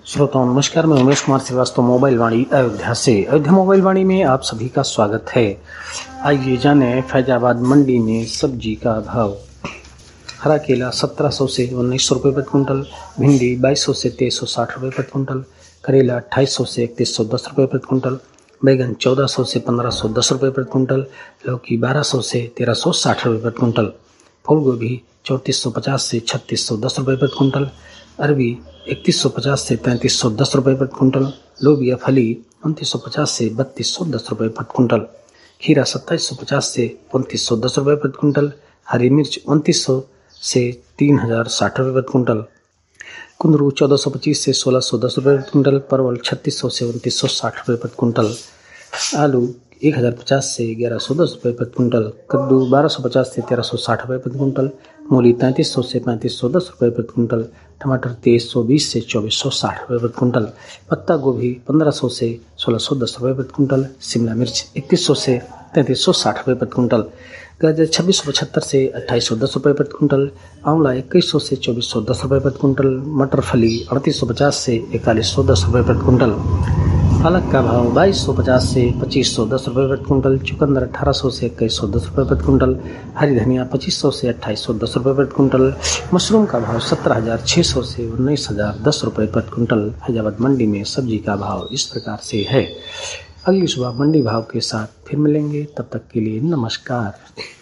श्रोताओं नमस्कार, मैं उमेश कुमार श्रीवास्तव मोबाइल वाणी अयोध्या से। अयोध्या मोबाइल वाणी में आप सभी का स्वागत है। आइए जाने फैजाबाद मंडी में सब्जी का भाव। हरा केला 1700 से 1900 रुपये प्रति क्विंटल, भिंडी 2200 से 2360 रुपये प्रति क्विंटल, करेला 2800 से 3110 रुपये प्रति क्विंटल, बैगन 1400 से 1510 रुपये प्रति क्विंटल, लौकी 1200 से 1360 रुपये प्रति क्विंटल, फूल गोभी 3450 से 3610 रुपये प्रति क्विंटल, अरबी 3150 से 3310 रुपये प्रति क्विंटल, लोबिया फली 2950 से 3210 रुपये प्रति क्विंटल, खीरा 2750 से 2910 रुपये प्रति क्विंटल, हरी मिर्च 2900 से 3060 रुपये प्रति क्विंटल, कुंदरू 1425 से 1610 रुपये प्रति क्विंटल, परवल 3600 से 2960 रुपये प्रति क्विंटल, आलू 1050 से 1110 रुपये प्रति क्विंटल, कद्दू 1250 से 1360 रुपये प्रति क्विंटल, मूली 3300 से 3510 रुपये प्रति क्विंटल, टमाटर 2320 से 2460 रुपये प्रति क्विंटल, पत्ता गोभी 1500 से 1610 रुपये प्रति क्विंटल, शिमला मिर्च 3100 से 3360 रुपये प्रति क्विंटल, गाजर 2675 से 2810 रुपये प्रति क्विंटल, आंवला 2100 से 2410 रुपये प्रति क्विंटल, मटर फली 3850 से 4110 रुपये प्रति क्विंटल, पालक का भाव 2250 से 2510 रुपये प्रति क्विंटल, चुकंदर 1800 से 2110 रुपये प्रति क्विंटल, हरी धनिया 2500 से 2810 रुपये प्रति क्विंटल, मशरूम का भाव 17600 से 19010 रुपये प्रति क्विंटल। फैजाबाद मंडी में सब्जी का भाव इस प्रकार से है। अगली सुबह मंडी भाव के साथ फिर मिलेंगे, तब तक के लिए नमस्कार।